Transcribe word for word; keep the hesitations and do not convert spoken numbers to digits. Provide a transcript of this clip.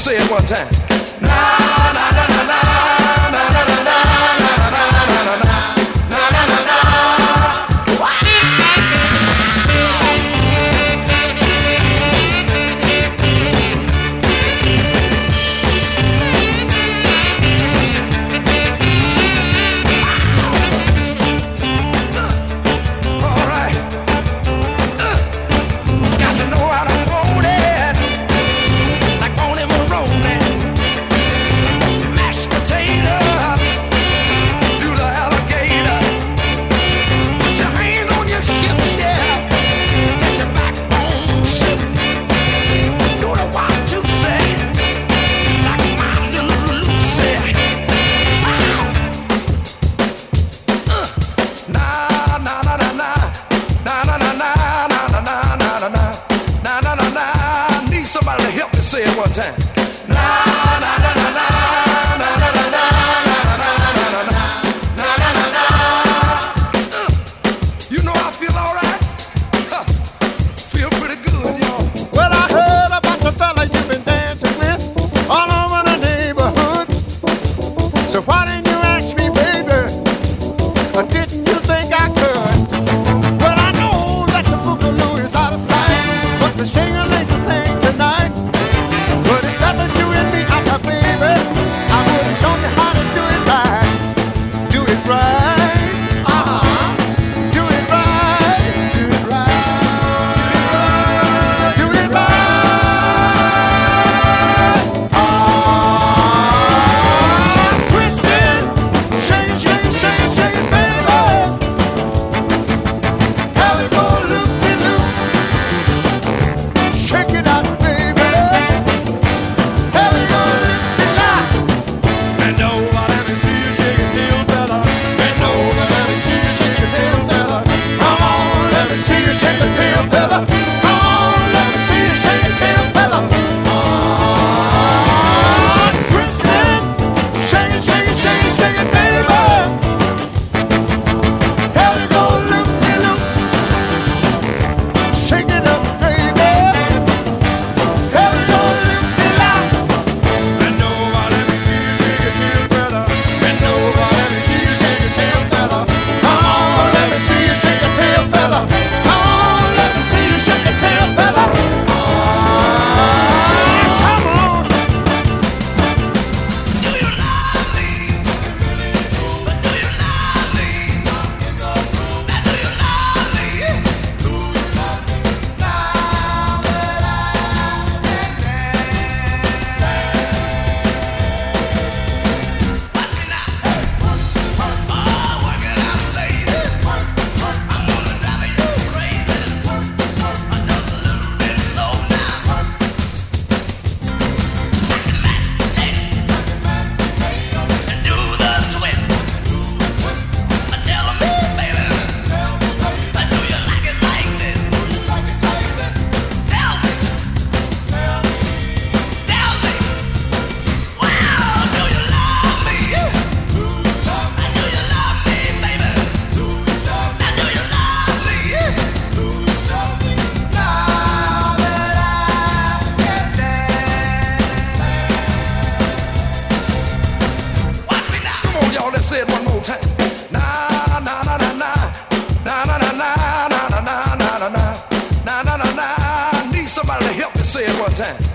say it one time. Na na na na na na na na na na na na na. Somebody to help me say it one time. Na na na na na na na na na na na na na na. You know I feel all right. Huh. Feel pretty good, y'all. Well, I heard about the fella you've been dancing with all over the neighborhood. So why didn't you ask me, baby? Or didn't you think I could? Well, I know that the boogaloo is out of sight, but the shing-a-ling thing tonight. But if that was you and me, I'm a baby, I would have shown you how to do it right. Do it right. Uh-huh. Do it right. Do it right. Do it right. Ah, twist it. Shake, shake, shake, shake it, baby. Have it go loop-de-loop. Shake it out, baby. Have it go loop-de-loop. Bend over, let me see you shake your tail feather. Bend over, let me see you shake your tail feather. Come on, let me see you shake your tail feather. Come on, let me see you shake your tail feather. Ah, twist it. Shake it, shake it, shake it, shake it, baby. Have it go loop-de-loop. Shake it up, baby. Have it go loop-de-loop. Bend over, let me see you shake your tail feather. Bend over, let me see you shake your tail feather. Come on, let me see you shake your tail feather. Come on, let me see you shake your tail feather. Ah, come on. Do you love me? But do you love me? Now do you love me? Do you love me now that I can dance? Watch me now. Oh, work it out, lady. I'm gonna drive you crazy. Just a little bit of soul now. Mash potato and do the twist. Tell me, baby, do you like it like this? Tell me, tell me. Wow, do you love me? Do you love me, baby? Now do you love me? Do you love me now that I can dance? Watch me now. Come on, y'all, let's say it one more time. Na na na na na na na na na na na na na na na na na na. Need somebody to help me say it one time.